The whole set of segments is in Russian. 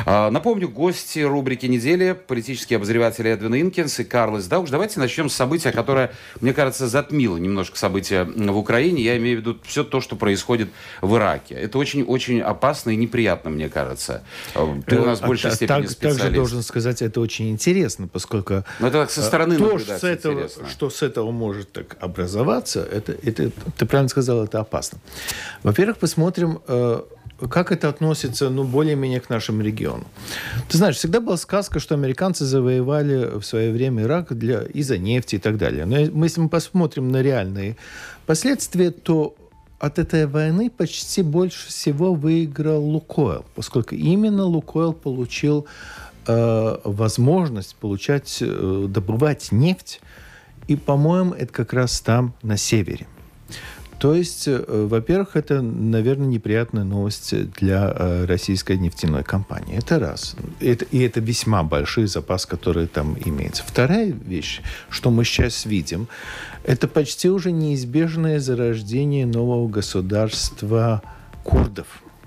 Напомню, гости рубрики недели, политический обозреватель Эдвин Инкинс и Карлос Дауш. Давайте начнем с события, которое, мне кажется, затмило немножко события в Украине. Я имею в виду все то, что происходит в Ираке. Это очень-очень опасно и неприятно, мне кажется. Ты у нас в большей степени специалист. Также должен сказать, это очень интересно, поскольку но это так со стороны наблюдать что с этого может так образоваться, это, ты правильно сказал, это опасно. Во-первых, посмотрим, как это относится, более-менее к нашему региону. Ты знаешь, всегда была сказка, что американцы завоевали в свое время Ирак из-за нефти и так далее. Но если мы посмотрим на реальные последствия, то от этой войны почти больше всего выиграл Лукойл, поскольку именно Лукойл получил возможность добывать нефть, и, по-моему, это как раз там, на севере. То есть, во-первых, это, наверное, неприятная новость для российской нефтяной компании. Это раз. И это весьма большой запас, который там имеется. Вторая вещь, что мы сейчас видим, это почти уже неизбежное зарождение нового государства курдов.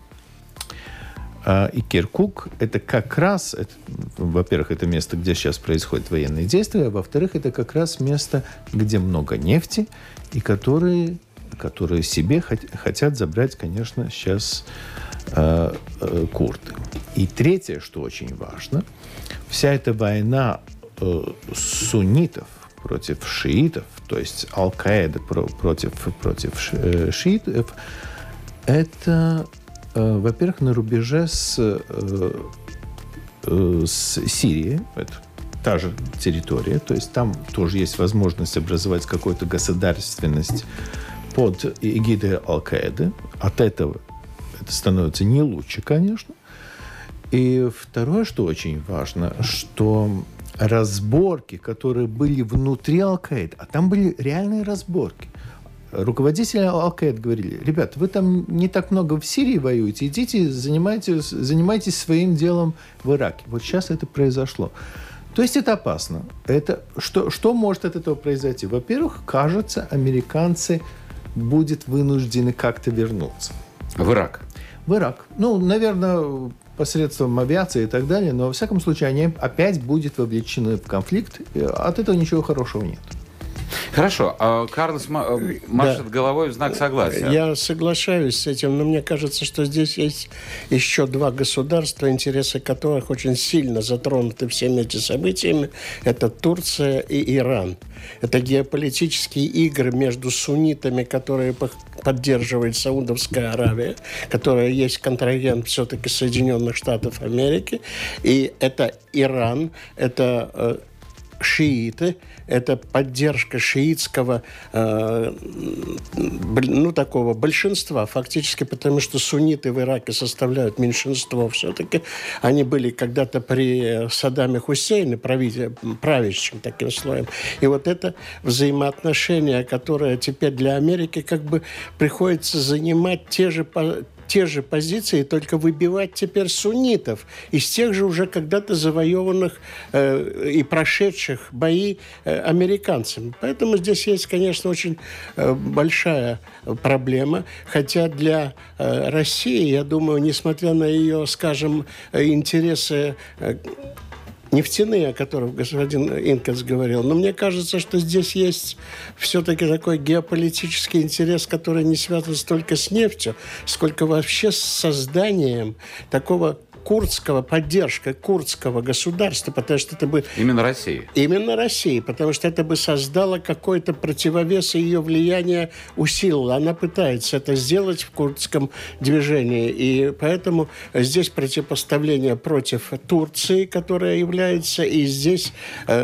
И Киркук – это как раз, во-первых, это место, где сейчас происходят военные действия, а во-вторых, это как раз место, где много нефти, и которые себе хотят забрать, конечно, сейчас курды. И третье, что очень важно, вся эта война суннитов против шиитов, то есть Аль-Каида против шиитов, это, во-первых, на рубеже с Сирией, это та же территория, то есть там тоже есть возможность образовать какую-то государственность под эгидой Аль-Каиды. От этого это становится не лучше, конечно. И второе, что очень важно, что разборки, которые были внутри Аль-Каиды, а там были реальные разборки. Руководители Аль-Каиды говорили: ребята, вы там не так много в Сирии воюете, идите, занимайтесь своим делом в Ираке. Вот сейчас это произошло. То есть это опасно. Что может от этого произойти? Во-первых, кажется, американцы будут вынуждены как-то вернуться. В Ирак? В Ирак. Наверное, посредством авиации и так далее, но, во всяком случае, они опять будут вовлечены в конфликт. От этого ничего хорошего нет. Хорошо. Карлос машет головой в знак согласия. Я соглашаюсь с этим, но мне кажется, что здесь есть еще два государства, интересы которых очень сильно затронуты всеми этими событиями. Это Турция и Иран. Это геополитические игры между суннитами, которые поддерживает Саудовская Аравия, которая есть контрагент все-таки Соединенных Штатов Америки. И это Иран, это шииты, это поддержка шиитского такого большинства, фактически, потому что сунниты в Ираке составляют меньшинство все-таки. Они были когда-то при Саддаме Хусейне правящим таким слоем. И вот это взаимоотношения, которое теперь для Америки как бы приходится занимать те же позиции, только выбивать теперь суннитов из тех же уже когда-то завоеванных и прошедших бои американцами. Поэтому здесь есть, конечно, очень большая проблема. Хотя для России, я думаю, несмотря на ее, скажем, интересы нефтяные, о которых господин Инкас говорил. Но мне кажется, что здесь есть все-таки такой геополитический интерес, который не связан столько с нефтью, сколько вообще с созданием такого поддержкой курдского государства, потому что это бы... Именно России. Именно России, потому что это бы создало какой-то противовес, и ее влияние усилило. Она пытается это сделать в курдском движении, и поэтому здесь противопоставление против Турции, которая является, и здесь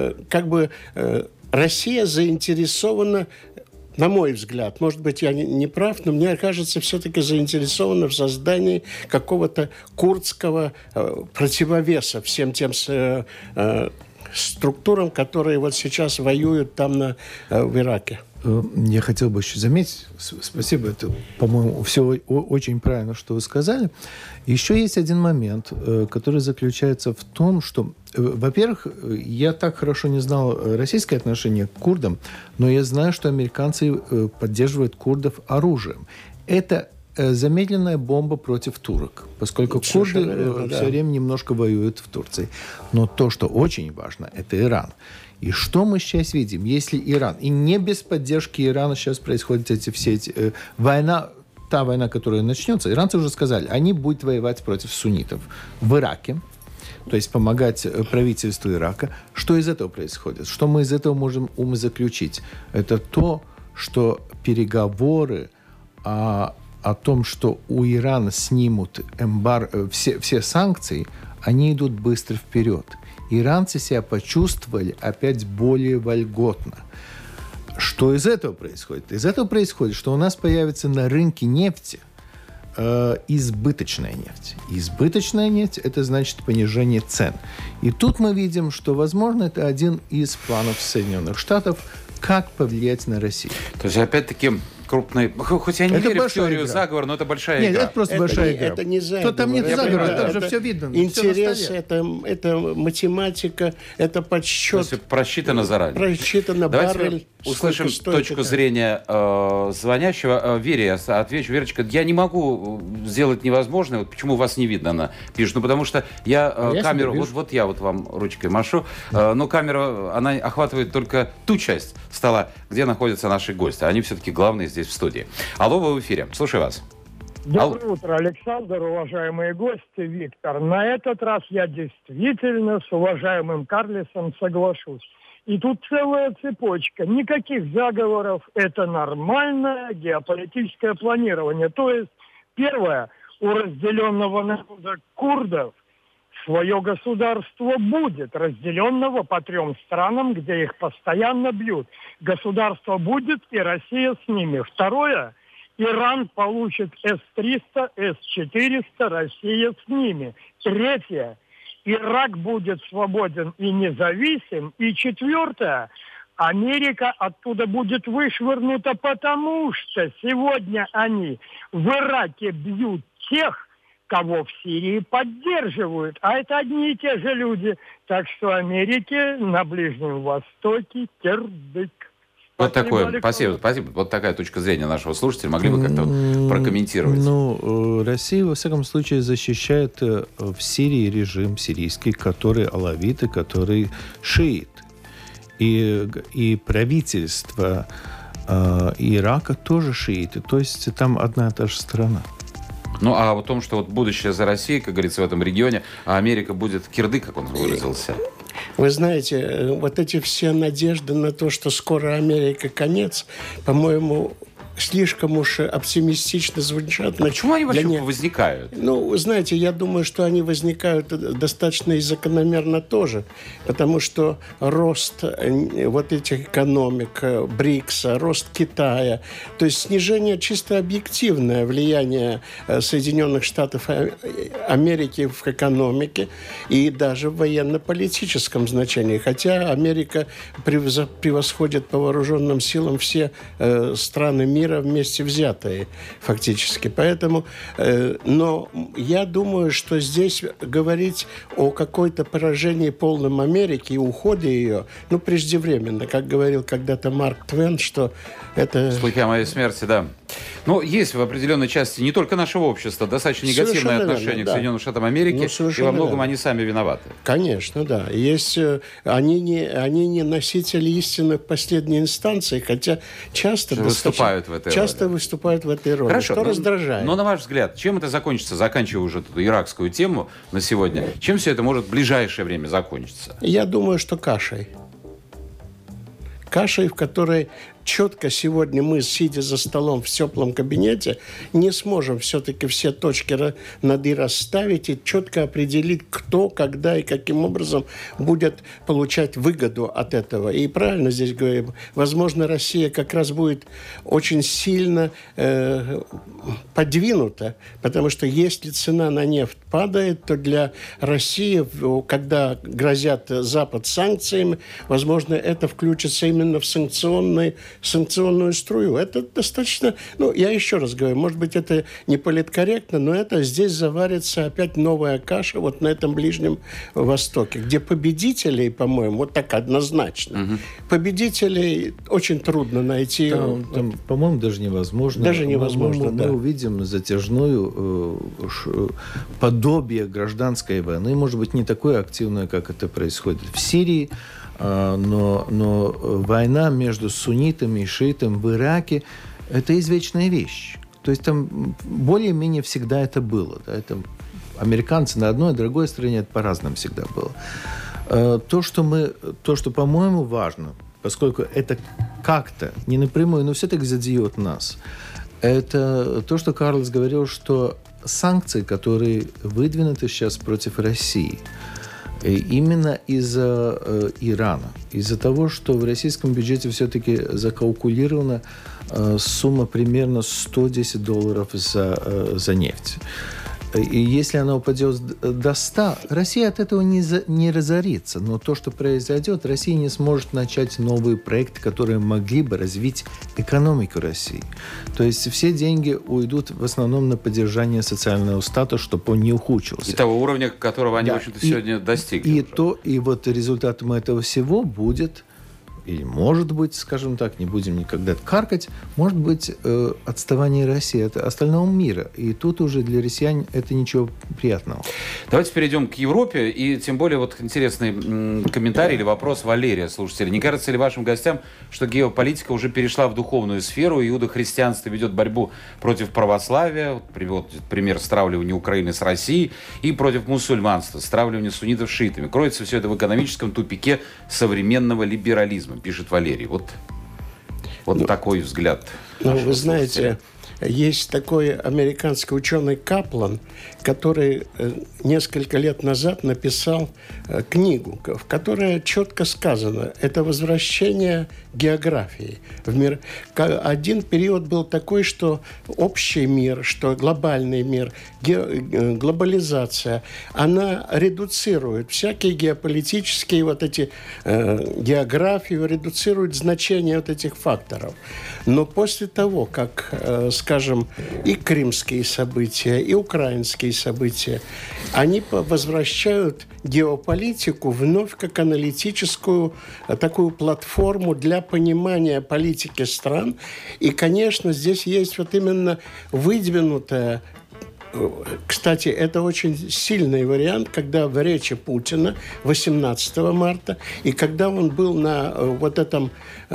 Россия заинтересована, на мой взгляд, может быть, я не прав, но мне кажется, все-таки заинтересована в создании какого-то курдского противовеса всем тем структурам, которые вот сейчас воюют там в Ираке. Я хотел бы еще заметить, спасибо, это, по-моему, все очень правильно, что вы сказали. Еще есть один момент, который заключается в том, что, во-первых, я так хорошо не знал российское отношение к курдам, но я знаю, что американцы поддерживают курдов оружием. Это замедленная бомба против турок, поскольку курды все время немножко воюют в Турции. Но то, что очень важно, это Иран. И что мы сейчас видим? Если Иран, и не без поддержки Ирана сейчас происходят война, та война, которая начнется, иранцы уже сказали, они будут воевать против суннитов в Ираке, то есть помогать правительству Ирака. Что из этого происходит? Что мы из этого можем умозаключить? Это то, что переговоры о том, что у Ирана снимут все санкции, они идут быстро вперед. Иранцы себя почувствовали опять более вольготно. Что из этого происходит? Из этого происходит, что у нас появится на рынке нефти избыточная нефть. Избыточная нефть – это значит понижение цен. И тут мы видим, что, возможно, это один из планов Соединенных Штатов, как повлиять на Россию. То есть, опять-таки, крупный... Хоть я не верю в теорию заговора, но это большая игра. Нет, это просто большая игра. Это не заговор. Там нет заговора, там же все видно. Интерес, это математика, это подсчет. То есть просчитано заранее. Просчитано баррель. Услышим точку зрения звонящего. Вере, отвечу. Верочка, я не могу сделать невозможное. Вот почему вас не видно, она пишет. Ну, потому что я камеру... Вот я вам ручкой машу. Но камера, она охватывает только ту часть стола, где находятся наши гости. Они все-таки главные здесь в студии. Алло, вы в эфире. Слушаю вас. Доброе утро, Александр, уважаемые гости, Виктор. На этот раз я действительно с уважаемым Карлесом соглашусь. И тут целая цепочка. Никаких заговоров. Это нормальное геополитическое планирование. То есть, первое, у разделенного народа курдов свое государство будет, разделенного по 3 странам, где их постоянно бьют. Государство будет, и Россия с ними. Второе, Иран получит С-300, С-400, Россия с ними. Третье, Ирак будет свободен и независим. И четвертое, Америка оттуда будет вышвырнута, потому что сегодня они в Ираке бьют тех, кого в Сирии поддерживают. А это одни и те же люди. Так что Америке на Ближнем Востоке кирдык. Вот такое, спасибо. Вот такая точка зрения нашего слушателя. Могли бы как-то прокомментировать? Россия, во всяком случае, защищает в Сирии режим сирийский, который алавиты, который шиит. И правительство Ирака тоже шииты. То есть там одна и та же страна. Ну, а о том, что вот будущее за Россией, как говорится, в этом регионе, а Америка будет кирдык, как он выразился. Вы знаете, вот эти все надежды на то, что скоро Америка конец, по-моему, слишком уж оптимистично звучат. Почему они вообще возникают? Ну, знаете, я думаю, что они возникают достаточно и закономерно тоже, потому что рост вот этих экономик, БРИКСа, рост Китая, то есть снижение чисто объективное влияние Соединенных Штатов Америки в экономике и даже в военно-политическом значении, хотя Америка превосходит по вооруженным силам все страны мира вместе взятые фактически. Поэтому, но я думаю, что здесь говорить о какой-то поражении полном Америки и уходе ее, ну, преждевременно, как говорил когда-то Марк Твен, что это... Слухи о моей смерти, да. Но есть в определенной части не только нашего общества достаточно негативное отношение к Соединенным Штатам Америки, и во многом они сами виноваты. Конечно, да. Есть, они не носители истины в последней инстанции, хотя часто выступают в этой роли. Хорошо, что раздражает. Но на ваш взгляд, чем это закончится, заканчивая уже эту иракскую тему на сегодня, чем все это может в ближайшее время закончиться? Я думаю, что кашей. Кашей, в которой четко сегодня мы, сидя за столом в теплом кабинете, не сможем все-таки все точки над «и» расставить и четко определить, кто, когда и каким образом будет получать выгоду от этого. И правильно здесь говорим, возможно, Россия как раз будет очень сильно подвинута, потому что если цена на нефть падает, то для России, когда грозят Запад санкциями, возможно, это включится именно в санкционный санкционную струю. Это достаточно... Я еще раз говорю, может быть, это не политкорректно, но это здесь заварится опять новая каша вот на этом Ближнем Востоке, где победителей, по-моему, вот так однозначно. Победителей очень трудно найти. Там, по-моему, даже невозможно. Даже невозможно, мы увидим затяжную подобие гражданской войны, может быть, не такое активное, как это происходит в Сирии, но война между суннитами и шиитами в Ираке – это извечная вещь. То есть там более-менее всегда это было. Да? Это американцы на одной и другой стороне, это по-разному всегда было. То, что, по-моему, важно, поскольку это как-то, не напрямую, но все-таки задеет нас, это то, что Карлос говорил, что санкции, которые выдвинуты сейчас против России, именно из-за Ирана, из-за того, что в российском бюджете все-таки закалькулирована сумма примерно $110 за нефть. И если она упадет до 100, Россия от этого не разорится. Но то, что произойдет, Россия не сможет начать новые проекты, которые могли бы развить экономику России. То есть все деньги уйдут в основном на поддержание социального статуса, чтобы он не ухудшился. И того уровня, которого они, в общем-то, сегодня достигли. И вот результатом этого всего будет... или, может быть, скажем так, не будем никогда каркать, может быть, отставание России от остального мира. И тут уже для россиян это ничего приятного. Давайте перейдем к Европе. И тем более вот интересный комментарий или вопрос Валерия, слушателя. Не кажется ли вашим гостям, что геополитика уже перешла в духовную сферу, и иудохристианство ведет борьбу против православия, вот пример стравливания Украины с Россией, и против мусульманства, стравливания суннитов с шиитами. Кроется все это в экономическом тупике современного либерализма, пишет Валерий. Вот такой взгляд. Вы знаете, есть такой американский ученый Каплан, который несколько лет назад написал книгу, в которой четко сказано, это возвращение географии в мир. Один период был такой, что общий мир, что глобальный мир, глобализация, она редуцирует всякие геополитические вот эти географию, редуцирует значение вот этих факторов. Но после того, как, скажем, и крымские события, и украинские события, они возвращают геополитику вновь как аналитическую такую платформу для понимания политики стран. И, конечно, здесь есть вот именно выдвинутая. Кстати, это очень сильный вариант, когда в речи Путина 18 марта, и когда он был на вот этом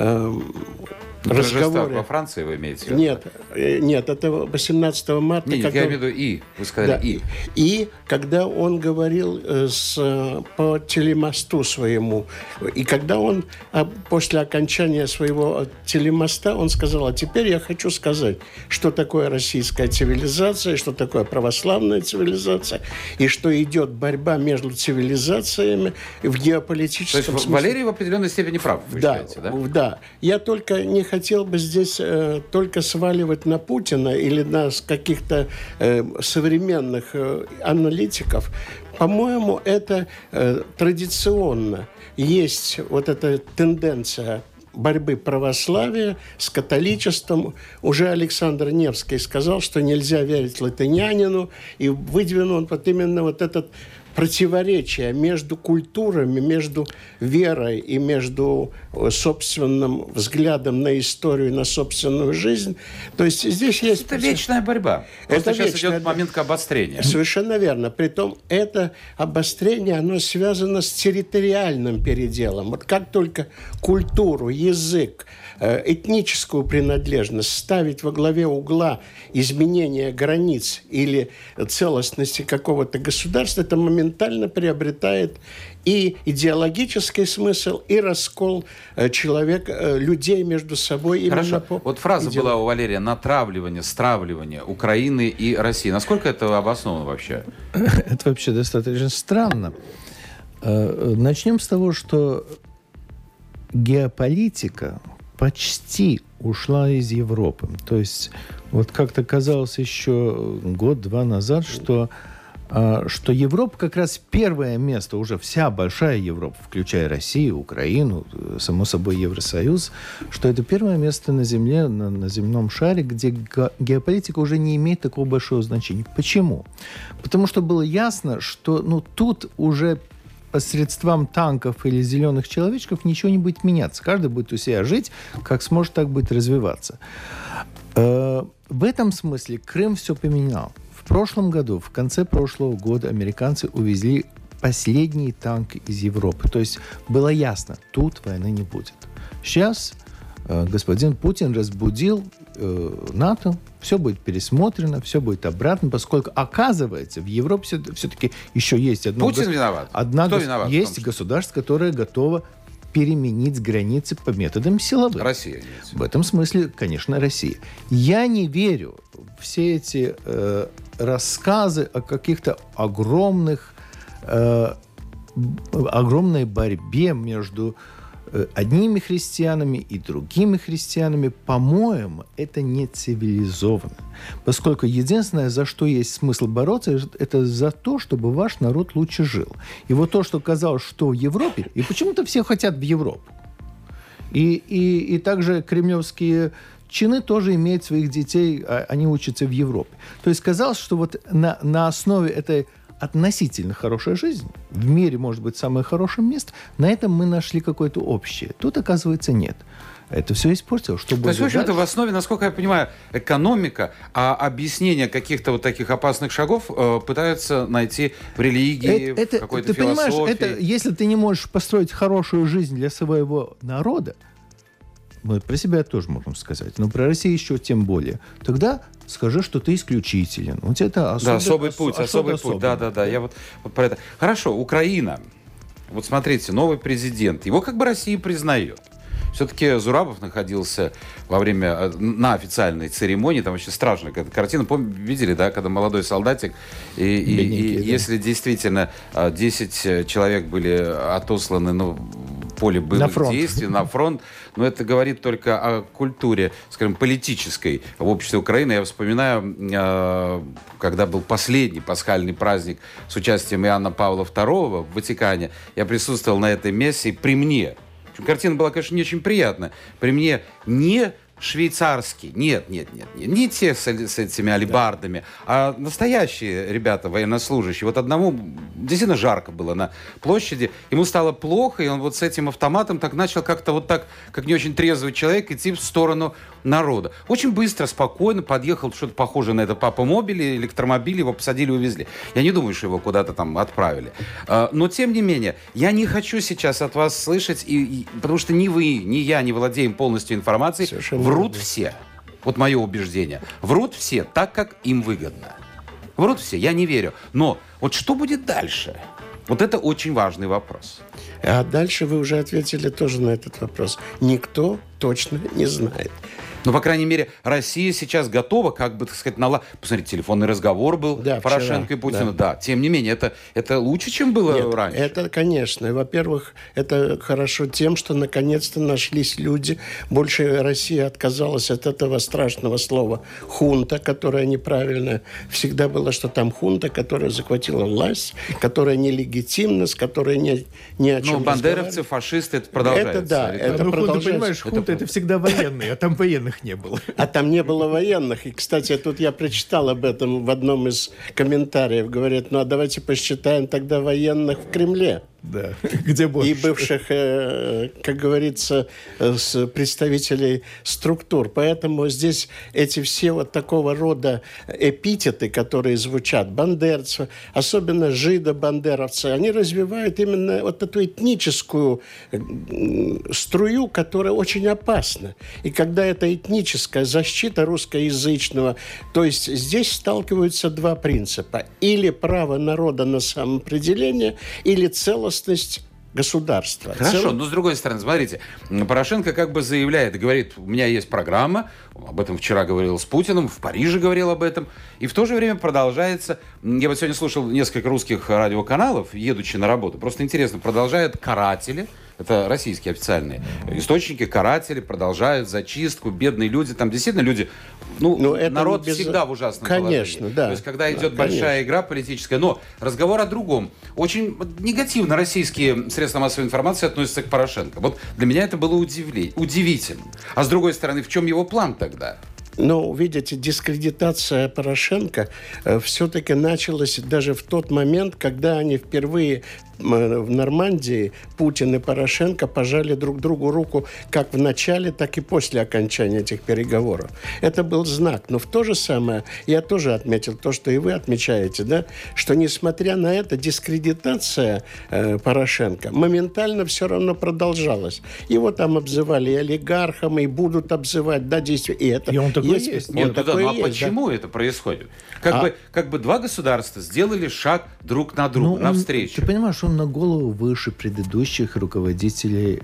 разговоре... Во Франции вы имеете в виду? Нет, это 18 марта. Нет, я имею в виду вы сказали да, И когда он говорил по телемосту своему, и когда он после окончания своего телемоста, он сказал, а теперь я хочу сказать, что такое российская цивилизация, что такое православная цивилизация, и что идет борьба между цивилизациями в геополитическом смысле. То есть Валерий в определенной степени прав, вы считаете, да? Да. Я только не хотел бы здесь только сваливать на Путина или на каких-то современных аналитиков. По-моему, это традиционно. Есть вот эта тенденция борьбы православия с католичеством. Уже Александр Невский сказал, что нельзя верить латынянину, и выдвинул вот именно вот этот противоречие между культурами, между верой и между собственным взглядом на историю, на собственную жизнь. То есть здесь есть... Это вечная борьба. Это сейчас идет момент к обострению. Совершенно верно. Притом это обострение, оно связано с территориальным переделом. Вот как только культуру, язык, этническую принадлежность ставить во главе угла изменения границ или целостности какого-то государства, это моментально приобретает и идеологический смысл, и раскол людей между собой. Хорошо. Вот фраза была у Валерия: натравливание, стравливание Украины и России. Насколько это обосновано вообще? Это вообще достаточно странно. Начнем с того, что геополитика почти ушла из Европы. То есть вот как-то казалось еще год-два назад, что что Европа как раз первое место, уже вся большая Европа, включая Россию, Украину, само собой Евросоюз, что это первое место на Земле, на земном шаре, где геополитика уже не имеет такого большого значения. Почему? Потому что было ясно, что тут уже посредством танков или зеленых человечков ничего не будет меняться. Каждый будет у себя жить, как сможет, так будет развиваться. В этом смысле Крым все поменял. В прошлом году, в конце прошлого года, американцы увезли последние танки из Европы. То есть было ясно, тут войны не будет. Сейчас господин Путин разбудил НАТО, все будет пересмотрено, все будет обратно, поскольку, оказывается, в Европе все-таки еще есть одно... Путин виноват? Кто виноват? Есть государство, которое готово переменить границы по методам силовым. Россия. В этом смысле, конечно, Россия. Я не верю в все эти рассказы о каких-то огромной борьбе между одними христианами и другими христианами. По-моему, это не цивилизованно. Поскольку единственное, за что есть смысл бороться, это за то, чтобы ваш народ лучше жил. И вот то, что казалось, что в Европе, и почему-то все хотят в Европу. И также кремлевские чины тоже имеют своих детей, они учатся в Европе. То есть казалось, что вот на основе этой относительно хорошая жизнь, в мире, может быть, самое хорошее место, на этом мы нашли какое-то общее. Тут, оказывается, нет. Это все испортило. Что будет То есть, в общем-то, дальше? в основе, насколько я понимаю, экономика, а объяснение каких-то вот таких опасных шагов пытаются найти в религии, в какой-то ты понимаешь, философии. если ты не можешь построить хорошую жизнь для своего народа, мы про себя тоже можем сказать, но про Россию еще тем более, тогда скажи, что ты исключителен. Вот это особый путь. Да. Я вот про это. Хорошо, Украина. Вот смотрите, новый президент. Его как бы Россия признает. Все-таки Зурабов находился на официальной церемонии, там вообще страшная какая-то картина. Видели, да, когда молодой солдатик, и если действительно 10 человек были отосланы, в поле боевых действий, на фронт, но это говорит только о культуре, скажем, политической в обществе Украины. Я вспоминаю, когда был последний пасхальный праздник с участием Иоанна Павла II в Ватикане, я присутствовал на этой мессе, и при мне, картина была, конечно, не очень приятная. При мне не швейцарский, нет, не те с этими алебардами, а настоящие ребята, военнослужащие. Вот одному действительно жарко было на площади, ему стало плохо, и он вот с этим автоматом так начал как-то вот так, как не очень трезвый человек, идти в сторону народа. Очень быстро, спокойно подъехал что-то похожее на это папа-мобиль, электромобиль, его посадили, увезли. Я не думаю, что его куда-то там отправили. Но, тем не менее, я не хочу сейчас от вас слышать, потому что ни вы, ни я не владеем полностью информацией. Совершенно врут все. Вот мое убеждение. Врут все так, как им выгодно. Врут все, я не верю. Но вот что будет дальше? Вот это очень важный вопрос. А дальше вы уже ответили тоже на этот вопрос. Никто точно не знает. Ну, по крайней мере, Россия сейчас готова, как бы, так сказать, Посмотрите, телефонный разговор был Порошенко и Путина. Да. Тем не менее, это лучше, чем было раньше. Это, конечно. Во-первых, это хорошо тем, что наконец-то нашлись люди. Больше Россия отказалась от этого страшного слова «хунта», которое неправильно. Всегда было, что там хунта, которая захватила власть, которая нелегитимна, с которой ни о чем не бандеровцы, фашисты, это продолжается. Это да, это продолжается. Хунта, понимаешь, хунта это всегда военные, а там военных не было. А там не было военных. И, кстати, тут я прочитал об этом в одном из комментариев. Говорят, а давайте посчитаем тогда военных в Кремле. Да, где больше. И бывших, как говорится, представителей структур. Поэтому здесь эти все вот такого рода эпитеты, которые звучат, бандерцы, особенно жидо-бандеровцы, они развивают именно вот эту этническую струю, которая очень опасна. И когда это этническая защита русскоязычного, то есть здесь сталкиваются два принципа. Или право народа на самоопределение, или целостность государства. Хорошо, но с другой стороны, смотрите, Порошенко как бы заявляет и говорит, у меня есть программа, об этом вчера говорил с Путиным, в Париже говорил об этом, и в то же время продолжается, я вот сегодня слушал несколько русских радиоканалов, едучи на работу, просто интересно, продолжают каратели, это российские официальные источники, каратели продолжают зачистку, бедные люди, там действительно люди, народ всегда в ужасном положении. Конечно, да. То есть, когда идет большая игра политическая, но разговор о другом. Очень негативно российские средства массовой информации относятся к Порошенко. Вот для меня это было удивительно. А с другой стороны, в чем его план тогда? Но, видите, дискредитация Порошенко все-таки началась даже в тот момент, когда они впервые в Нормандии, Путин и Порошенко, пожали друг другу руку как в начале, так и после окончания этих переговоров. Это был знак. Но в то же самое я тоже отметил то, что и вы отмечаете, да, что несмотря на это, дискредитация Порошенко моментально все равно продолжалась. Его там обзывали и олигархом, и будут обзывать, да, действительно. И это и он такой есть. Почему это происходит? Как бы два государства сделали шаг друг на друга, навстречу. Ты понимаешь, он на голову выше предыдущих руководителей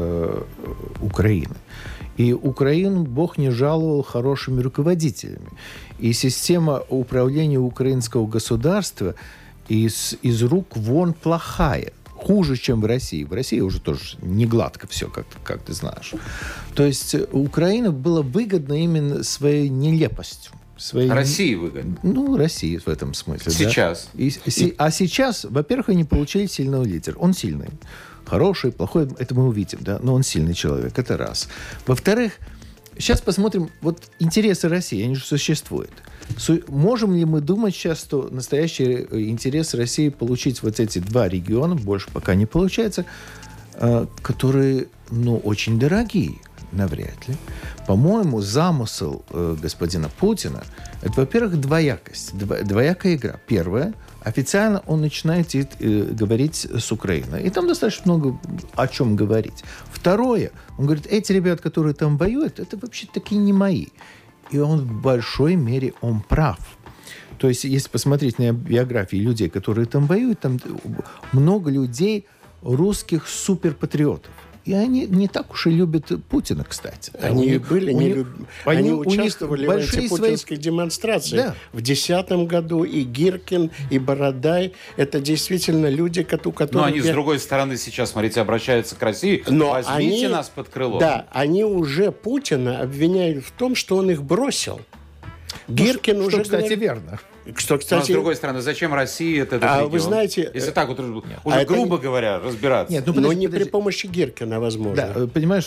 Украины. И Украину Бог не жаловал хорошими руководителями. И система управления украинского государства из рук вон плохая. Хуже, чем в России. В России уже тоже не гладко все, как ты знаешь. То есть Украина была выгодна именно своей нелепостью. России выгодно. России в этом смысле. Сейчас. Да? А сейчас, во-первых, они получили сильного лидера. Он сильный. Хороший, плохой, это мы увидим, да? Но он сильный человек, это раз. Во-вторых, сейчас посмотрим, вот интересы России, они же существуют. Можем ли мы думать сейчас, что настоящий интерес России получить вот эти два региона, больше пока не получается, которые, очень дорогие? Навряд ли. По-моему, замысел господина Путина – это, во-первых, двоякость, двоякая игра. Первое – официально он начинает говорить с Украиной. И там достаточно много о чем говорить. Второе – он говорит, эти ребята, которые там воюют, это вообще-таки не мои. И он в большой мере прав. То есть, если посмотреть на биографии людей, которые там воюют, там много людей, русских суперпатриотов. И они не так уж и любят Путина, кстати. Они участвовали в антипутинской демонстрации. Да. В 2010 году и Гиркин, и Бородай. Это действительно люди, у которых... Но они, с другой стороны, сейчас, смотрите, обращаются к России. Возьмите нас под крыло. Да, они уже Путина обвиняют в том, что он их бросил. Гиркин уже... Что, кстати, верно. Что, кстати, но, с другой стороны, зачем России этот регион? Вы знаете... Если так вот уже грубо говоря, разбираться. Нет, но не при помощи Гиркина, возможно. Да, понимаешь,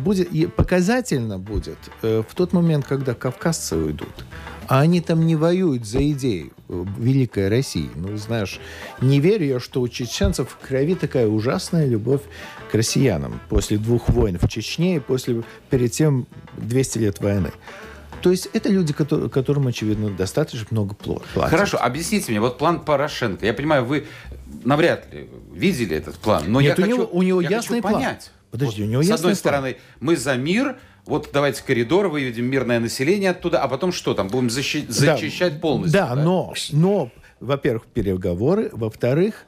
показательно будет в тот момент, когда кавказцы уйдут. А они там не воюют за идею великой России. Знаешь, не верю я, что у чеченцев в крови такая ужасная любовь к россиянам. После 2 войн в Чечне и перед тем 200 лет войны. То есть это люди, которым, очевидно, достаточно много платят. Хорошо, объясните мне, вот план Порошенко. Я понимаю, вы навряд ли видели этот план, но Нет, у него ясный план. Понять. Подожди, у него ясный план. С одной стороны, мы за мир, вот давайте коридор, выведем мирное население оттуда, а потом что там, будем зачищать полностью? Да, но, во-первых, переговоры, во-вторых,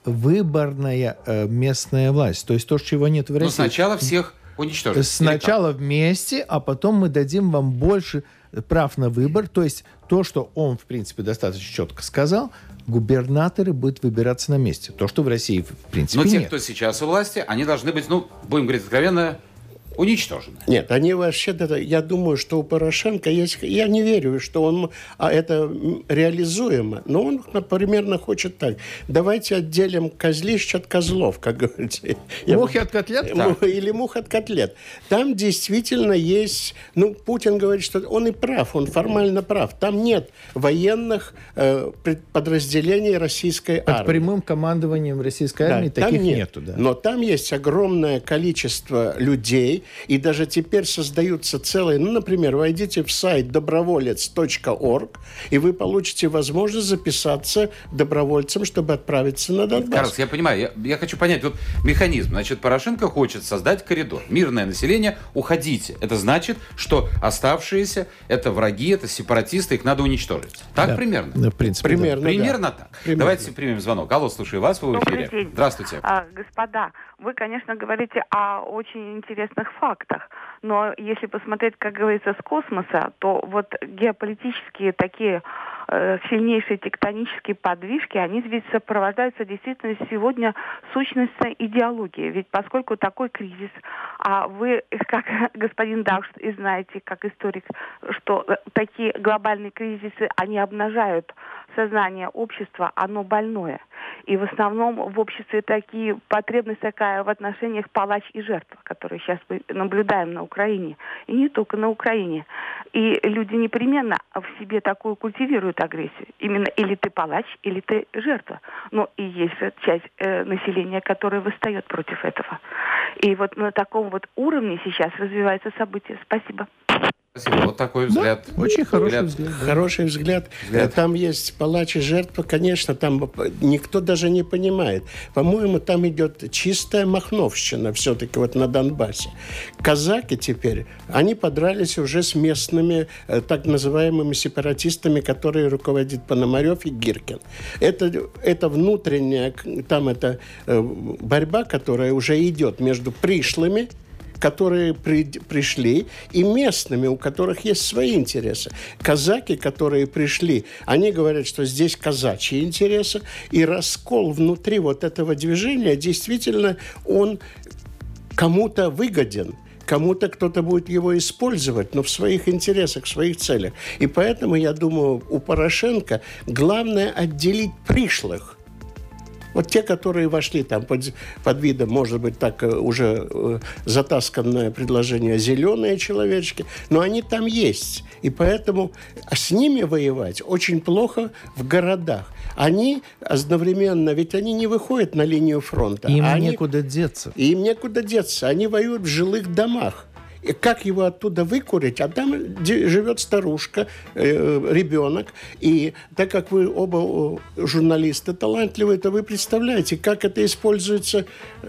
выборная местная власть. То есть то, чего нет в России. Но сначала всех... уничтожить. Сначала вместе, а потом мы дадим вам больше прав на выбор. То есть то, что он, в принципе, достаточно четко сказал, губернаторы будут выбираться на месте. То, что в России, в принципе, нет. Но те, нет. кто сейчас у власти, они должны быть, будем говорить откровенно, уничтожены. Нет, они вообще... Я думаю, что у Порошенко есть... Я не верю, что он... это реализуемо. Но он примерно хочет так. Давайте отделим козлищ от козлов, как говорится. Мух от котлет? Или мух от котлет. Там действительно есть... Путин говорит, что он и прав, он формально прав. Там нет военных подразделений российской армии. Под прямым командованием российской армии таких нету. Да. Но там есть огромное количество людей, и даже теперь создаются целые... например, войдите в сайт доброволец.орг, и вы получите возможность записаться добровольцем, чтобы отправиться на Донбасс. Карлос, я понимаю. Я хочу понять вот механизм. Значит, Порошенко хочет создать коридор. Мирное население, уходите. Это значит, что оставшиеся — это враги, это сепаратисты, их надо уничтожить. Так примерно? В принципе, примерно так. Примерно. Давайте примем звонок. Алло, слушаю вас, вы в эфире. Добрый день. Здравствуйте. Господа, вы, конечно, говорите о очень интересных фактах, но если посмотреть, как говорится, с космоса, то вот геополитические такие сильнейшие тектонические подвижки, они ведь сопровождаются действительно сегодня сущностной идеологией. Ведь поскольку такой кризис, а вы, как господин Даушт, и знаете, как историк, что такие глобальные кризисы, они обнажают сознание общества, оно больное. И в основном в обществе потребность такая в отношениях палач и жертва, которую сейчас мы наблюдаем на Украине. И не только на Украине. И люди непременно в себе такую культивируют агрессию. Именно или ты палач, или ты жертва. Но и есть часть населения, которая восстает против этого. И вот на таком вот уровне сейчас развивается событие. Спасибо. Спасибо. Вот такой взгляд. Да, очень хороший взгляд. Хороший взгляд. Там есть палач и жертва, конечно, там никто даже не понимает. По-моему, там идет чистая махновщина все-таки вот на Донбассе. Казаки теперь, они подрались уже с местными так называемыми сепаратистами, которые руководит Пономарев и Гиркин. Это внутренняя, там это борьба, которая уже идет между пришлыми, которые пришли, и местными, у которых есть свои интересы. Казаки, которые пришли, они говорят, что здесь казачьи интересы, и раскол внутри вот этого движения, действительно, он кому-то выгоден. Кому-то кто-то будет его использовать, но в своих интересах, в своих целях. И поэтому, я думаю, у Порошенко главное отделить пришлых. Вот те, которые вошли там под видом, может быть, так уже затасканное предложение «зеленые человечки», но они там есть. И поэтому с ними воевать очень плохо в городах. Они одновременно, ведь они не выходят на линию фронта. Им некуда деться. Им некуда деться. Они воюют в жилых домах. И как его оттуда выкурить? А там живет старушка, ребенок. И так как вы оба журналисты талантливые, то вы представляете, как это используется,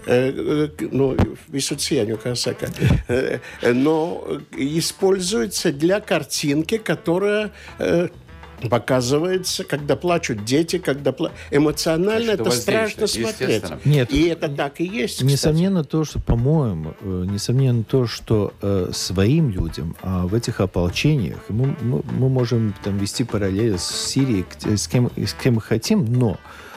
но используется для картинки, которая показывается, когда плачут дети, когда эмоционально это страшно смотреть. Нет, и это так и есть, несомненно то, что, по-моему, своим людям в этих ополчениях мы можем там вести параллели с Сирией, с кем мы хотим, но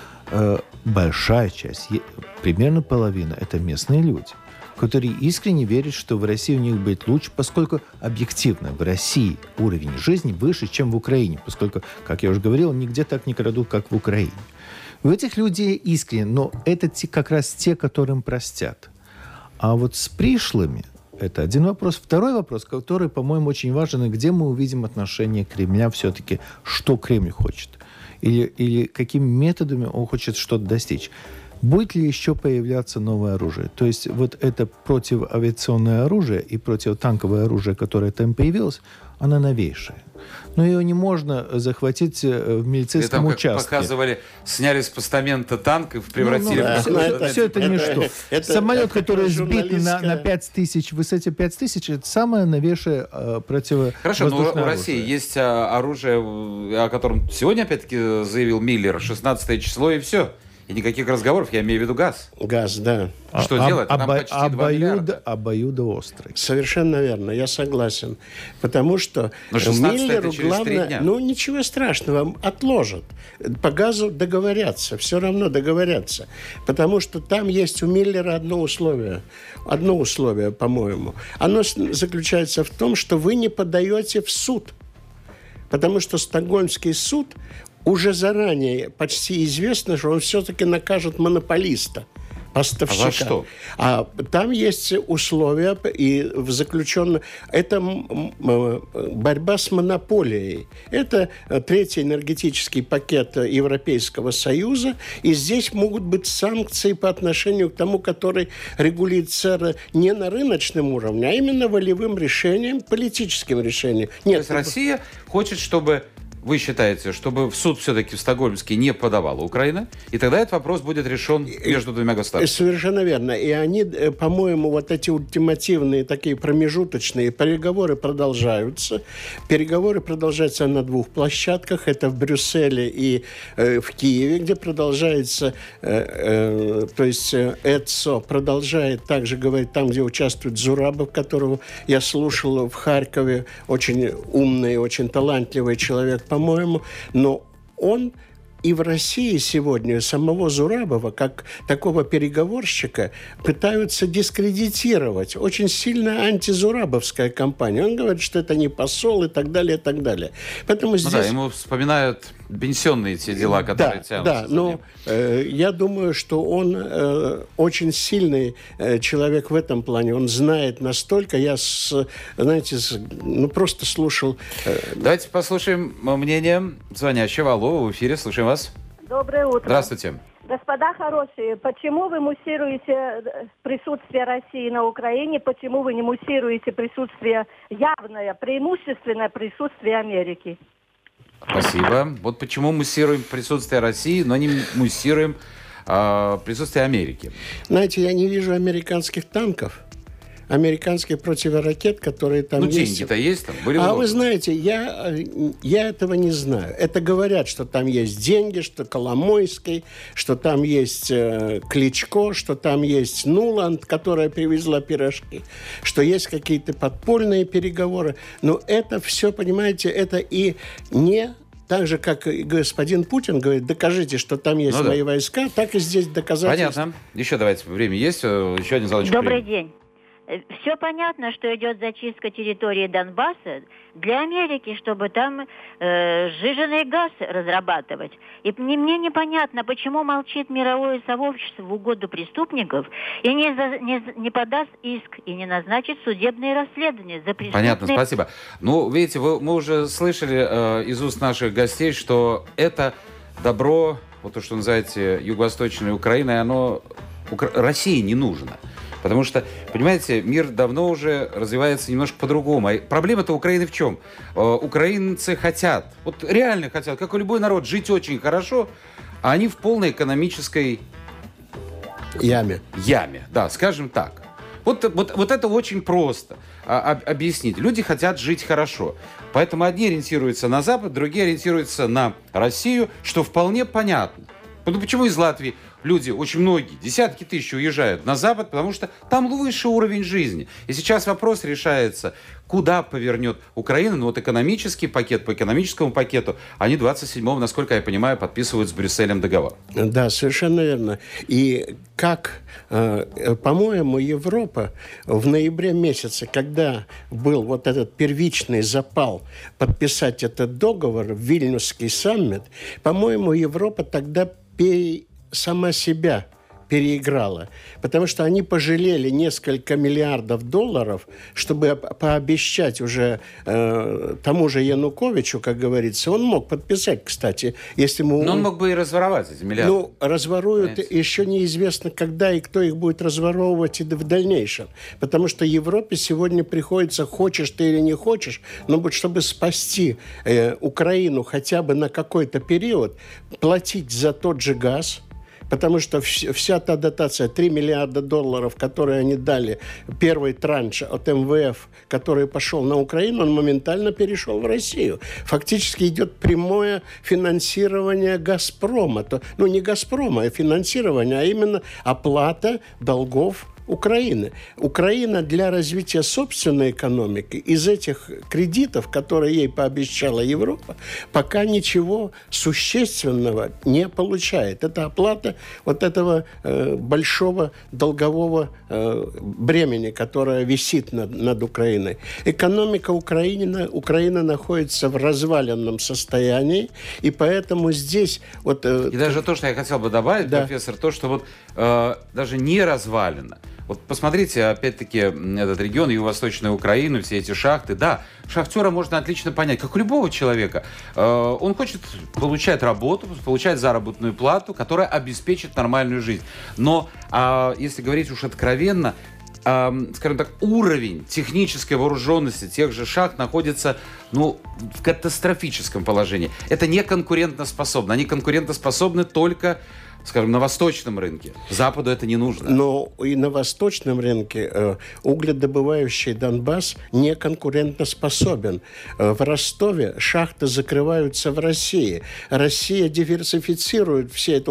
большая часть, примерно половина, это местные люди, которые искренне верят, что в России у них будет лучше, поскольку объективно в России уровень жизни выше, чем в Украине, поскольку, как я уже говорил, нигде так не крадут, как в Украине. У этих людей искренне, но это как раз те, которым простят. А вот с пришлыми это один вопрос. Второй вопрос, который, по-моему, очень важен, и где мы увидим отношение Кремля все-таки, что Кремль хочет, или какими методами он хочет что-то достичь. Будет ли еще появляться новое оружие? То есть вот это противоавиационное оружие и противотанковое оружие, которое там появилось, оно новейшее. Но ее не можно захватить в милицейском участке. Показывали, сняли с постамента танк и превратили в... Все это ничто. Самолет, который сбит на 5000, высоте 5000, это самое новейшее противовоздушное Хорошо, но оружие. у России есть оружие, о котором сегодня опять-таки заявил Миллер, 16 число и все. И никаких разговоров, я имею в виду газ. Газ, да. Что делать? Нам почти 2 миллиарда. Обоюдоострый. Совершенно верно, я согласен. Потому что Миллеру главное... Ну, ничего страшного, отложат. По газу договорятся, все равно договорятся. Потому что там есть у Миллера одно условие, по-моему. Оно заключается в том, что вы не подаете в суд. Потому что Стокгольмский суд... Уже заранее почти известно, что он все-таки накажет монополиста, поставщика. А за что? А там есть условия, и в заключенном... Это борьба с монополией. Это третий энергетический пакет Европейского Союза, и здесь могут быть санкции по отношению к тому, который регулируется не на рыночном уровне, а именно волевым решением, политическим решением. Нет, то есть Россия хочет, чтобы... Вы считаете, чтобы в суд все-таки в Стокгольмский не подавала Украина, и тогда этот вопрос будет решен между двумя государствами? Совершенно верно. И они, по-моему, вот эти ультимативные, такие промежуточные переговоры продолжаются. Переговоры продолжаются на 2 площадках. Это в Брюсселе и в Киеве, где продолжается, то есть ЭЦО продолжает также говорить там, где участвует Зурабов, которого я слушал в Харькове. Очень умный, очень талантливый человек. по-моему, но он и в России сегодня самого Зурабова, как такого переговорщика, пытаются дискредитировать. Очень сильно антизурабовская кампания. Он говорит, что это не посол и так далее, и так далее. Поэтому здесь... да, ему вспоминают пенсионные те дела, которые тянутся. Да, но я думаю, что он очень сильный человек в этом плане. Он знает настолько. Я, просто слушал... Давайте послушаем мнение звонящего. Алло, в эфире, слушаем вас. Доброе утро. Здравствуйте. Господа хорошие, почему вы муссируете присутствие России на Украине? Почему вы не муссируете присутствие явное, преимущественное присутствие Америки? Спасибо. Вот почему муссируем присутствие России, но не муссируем присутствие Америки. Знаете, я не вижу американских танков, американских противоракет, которые там есть. Деньги-то есть там? Были вы знаете, я этого не знаю. Это говорят, что там есть деньги, что Коломойский, что там есть Кличко, что там есть Нуланд, которая привезла пирожки, что есть какие-то подпольные переговоры. Но это все, понимаете, это и не... Так же, как и господин Путин говорит, докажите, что там есть мои войска, так и здесь доказательства. Понятно. Еще давайте, время есть. Еще один звоночек. Добрый день. Все понятно, что идет зачистка территории Донбасса для Америки, чтобы там сжиженный газ разрабатывать. И мне непонятно, почему молчит мировое сообщество в угоду преступников и не подаст иск и не назначит судебные расследования за преступные... Понятно, спасибо. Ну, видите, мы уже слышали из уст наших гостей, что это добро, вот то, что называете юго-восточной Украиной, оно России не нужно. Потому что, понимаете, мир давно уже развивается немножко по-другому. А проблема-то Украины в чем? Украинцы хотят, вот реально хотят, как и любой народ, жить очень хорошо, а они в полной экономической... Яме, да, скажем так. Вот это очень просто объяснить. Люди хотят жить хорошо. Поэтому одни ориентируются на Запад, другие ориентируются на Россию, что вполне понятно. Ну, почему из Латвии люди, очень многие, десятки тысяч уезжают на Запад, потому что там высший уровень жизни. И сейчас вопрос решается, куда повернет Украина. Ну, вот экономический пакет, по экономическому пакету, они 27-го, насколько я понимаю, подписывают с Брюсселем договор. Да, совершенно верно. И как, по-моему, Европа в ноябре месяце, когда был вот этот первичный запал подписать этот договор, Вильнюсский саммит, по-моему, Европа тогда сама себя переиграла. Потому что они пожалели несколько миллиардов долларов, чтобы пообещать уже тому же Януковичу, как говорится. Он мог подписать, кстати, если ему... Но он мог бы и разворовать эти миллиарды. Ну, разворуют, еще неизвестно, когда и кто их будет разворовывать и в дальнейшем. Потому что Европе сегодня приходится, хочешь ты или не хочешь, но вот чтобы спасти Украину хотя бы на какой-то период, платить за тот же газ. Потому что вся та дотация, 3 миллиарда долларов, которые они дали, первый транш от МВФ, который пошел на Украину, он моментально перешел в Россию. Фактически идет прямое финансирование «Газпрома». Ну, не «Газпрома», а финансирование, а именно оплата долгов Украины. Украина для развития собственной экономики из этих кредитов, которые ей пообещала Европа, пока ничего существенного не получает. Это оплата вот этого большого долгового бремени, которое висит над Украиной. Экономика Украины находится в разваленном состоянии, и поэтому здесь... И даже то, что я хотел бы добавить, профессор, то, что даже не развалено. Вот посмотрите, опять-таки, этот регион, юго-восточная Украина, все эти шахты. Да, шахтера можно отлично понять, как у любого человека. Он хочет получать работу, получать заработную плату, которая обеспечит нормальную жизнь. Но, если говорить уж откровенно, скажем так, уровень технической вооруженности тех же шахт находится, в катастрофическом положении. Это не конкурентоспособно. Они конкурентоспособны только, скажем, на восточном рынке. Западу это не нужно. Но и на восточном рынке угледобывающий Донбасс не конкурентоспособен. В Ростове шахты закрываются в России. Россия диверсифицирует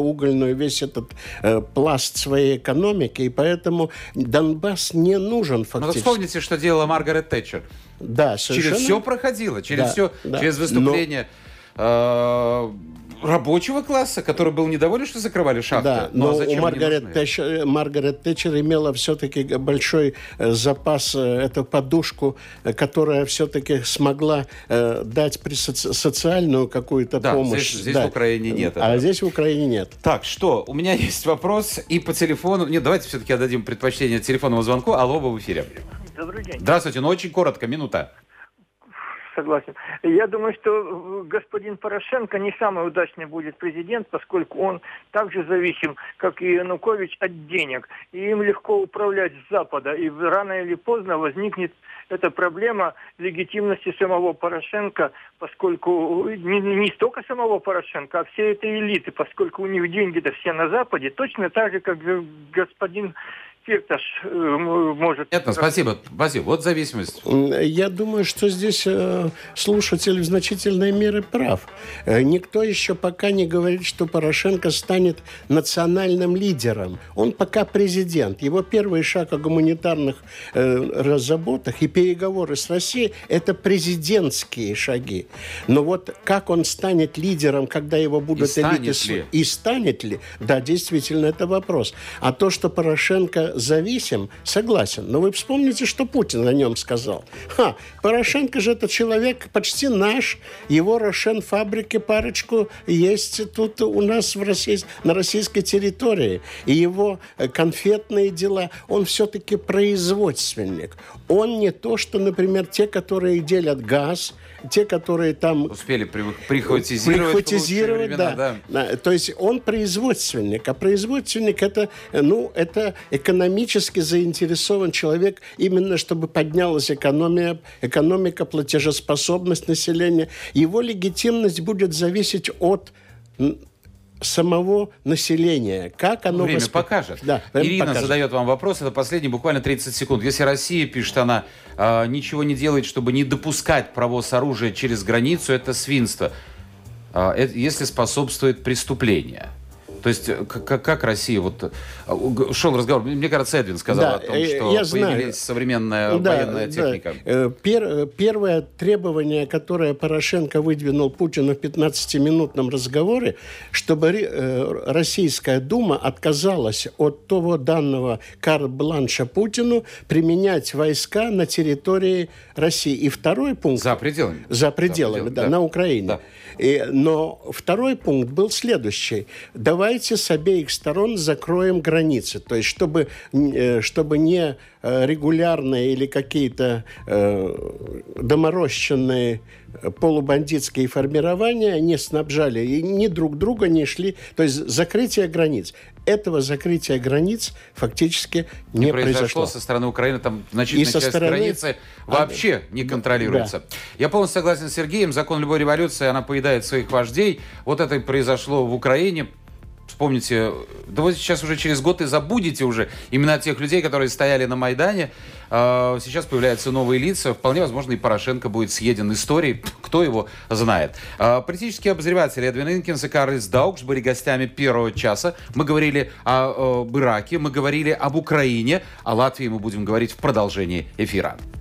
весь этот пласт своей экономики, и поэтому Донбасс не нужен фактически. Вспомните, что делала Маргарет Тэтчер. Да, совершенно. Через все проходило, через выступление рабочего класса, который был недоволен, что закрывали шахты. Да, но у Маргарет Тэтчер имела все-таки большой запас, эту подушку, которая все-таки смогла дать социальную какую-то помощь. Здесь в Украине нет. А здесь в Украине нет. Так, что? У меня есть вопрос и по телефону. Нет, давайте все-таки отдадим предпочтение телефонному звонку. Алло, вы в эфире. Добрый день. Здравствуйте, но очень коротко, минута. Согласен. Я думаю, что господин Порошенко не самый удачный будет президент, поскольку он так же зависим, как и Янукович, от денег. И им легко управлять с Запада. И рано или поздно возникнет эта проблема легитимности самого Порошенко, поскольку не столько самого Порошенко, а всей этой элиты, поскольку у них деньги-то все на Западе, точно так же, как господин Фирташ может... Нет, спасибо. Вот зависимость. Я думаю, что здесь слушатель в значительной мере прав. Никто еще пока не говорит, что Порошенко станет национальным лидером. Он пока президент. Его первый шаг о гуманитарных заботах и переговоры с Россией – это президентские шаги. Но вот как он станет лидером, когда его будут элиты... И станет ли? Да, действительно, это вопрос. А то, что Порошенко зависим, согласен. Но вы вспомните, что Путин о нем сказал. Порошенко же это человек почти наш. Его рошен-фабрики парочку есть тут у нас на российской территории. И его конфетные дела, он все-таки производственник. Он не то, что, например, те, которые делят газ, те, которые там... Успели прихватизировать, да. То есть он производственник. А производственник это экономически заинтересован человек именно, чтобы поднялась экономика, платежеспособность населения. Его легитимность будет зависеть от самого населения. Как оно Время покажет. Да, Ирина задает вам вопрос. Это последний, буквально 30 секунд. Если Россия, пишет она, ничего не делает, чтобы не допускать провоз оружия через границу, это свинство. Если способствует преступлению. То есть, как Россия... шел разговор, мне кажется, Эдвин сказал о том, что появилась современная военная техника. Первое требование, которое Порошенко выдвинул Путину в 15-минутном разговоре, чтобы Российская Дума отказалась от того данного карт-бланша Путину применять войска на территории России. И второй пункт... За пределами. За пределами, да, на Украине. Да. Но второй пункт был следующий. Давайте с обеих сторон закроем границы. То есть, чтобы не регулярные или какие-то доморощенные полубандитские формирования не снабжали и ни друг друга не шли. То есть закрытие границ. Этого закрытия границ фактически не произошло. Со стороны Украины там значительная часть границы вообще не контролируется. Да. Я полностью согласен с Сергеем. Закон любой революции, она поедает своих вождей. Вот это и произошло в Украине. Вспомните, да вы сейчас уже через год и забудете уже имена тех людей, которые стояли на Майдане. Сейчас появляются новые лица. Вполне возможно, и Порошенко будет съеден историей. Кто его знает. Политические обозреватели Эдвин Инкинс и Карлис Даукс были гостями первого часа. Мы говорили об Ираке, мы говорили об Украине. О Латвии мы будем говорить в продолжении эфира.